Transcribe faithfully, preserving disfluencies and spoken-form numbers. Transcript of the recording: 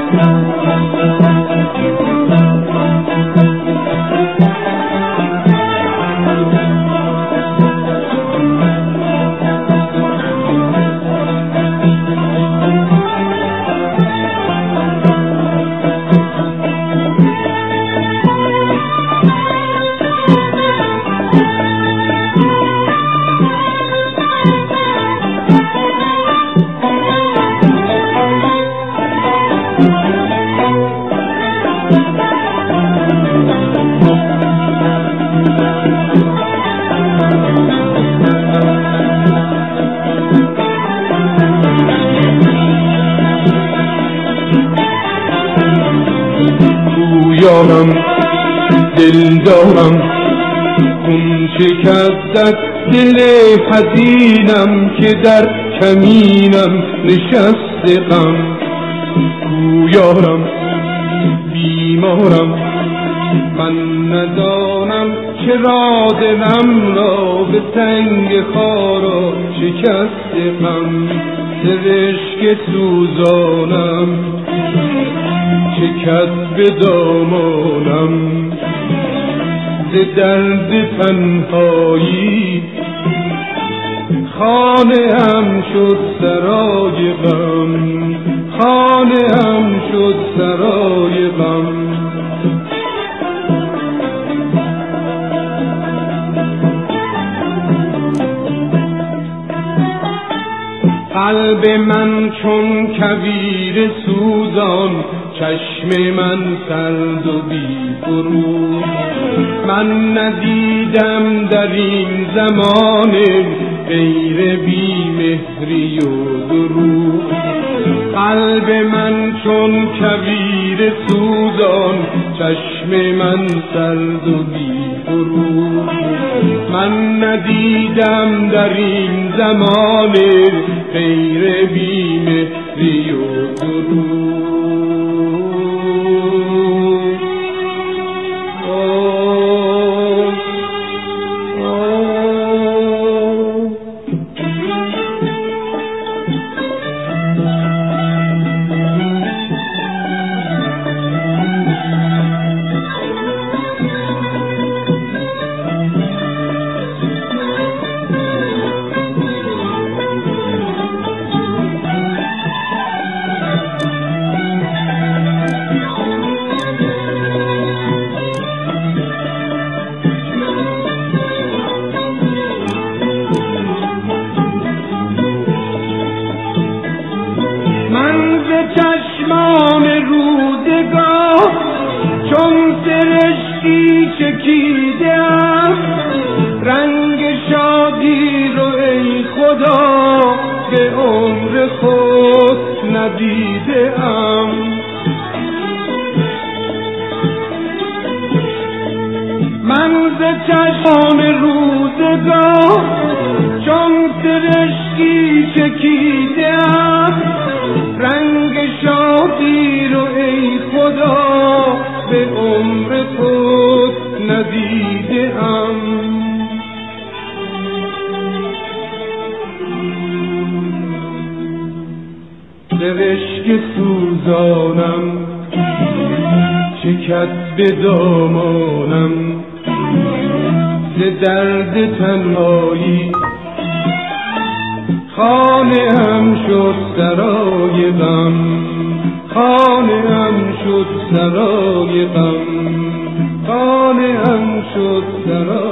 یارم دل دارم خون شکستت دل حزینم که در کمینم نشسته غم گویارم بیمارم من ندانم چرا دلم را به سنگ خارا شکسته غم سرشک سوزانم چکد به دامانم ز درد تنهایی خانه هم شد سرای غم خانه هم شد سرای غم قلب من چون کویر سوزان چشم من سرد و بی فرو من ندیدم در این زمان غیر بی مهری و دروغ قلب من چون کویر سوزان چشم من سرد و بی فرو من ندیدم در این زمان غیر بی مهری و دروغ چشمان رودگاه چون سرشکی چکیدم رنگ شادی رو ای خدا به عمر خود ندیدم من ز چشمان رودگاه چون سرشکی چکیدم رنگ شادی رو ای خدا به عمر خود ندیدم سرشک سوزانم چکد به دامانم ز درد تنهایی خانه هم شد سرای غم خانه هم شد سرای غم خانه هم شد سرای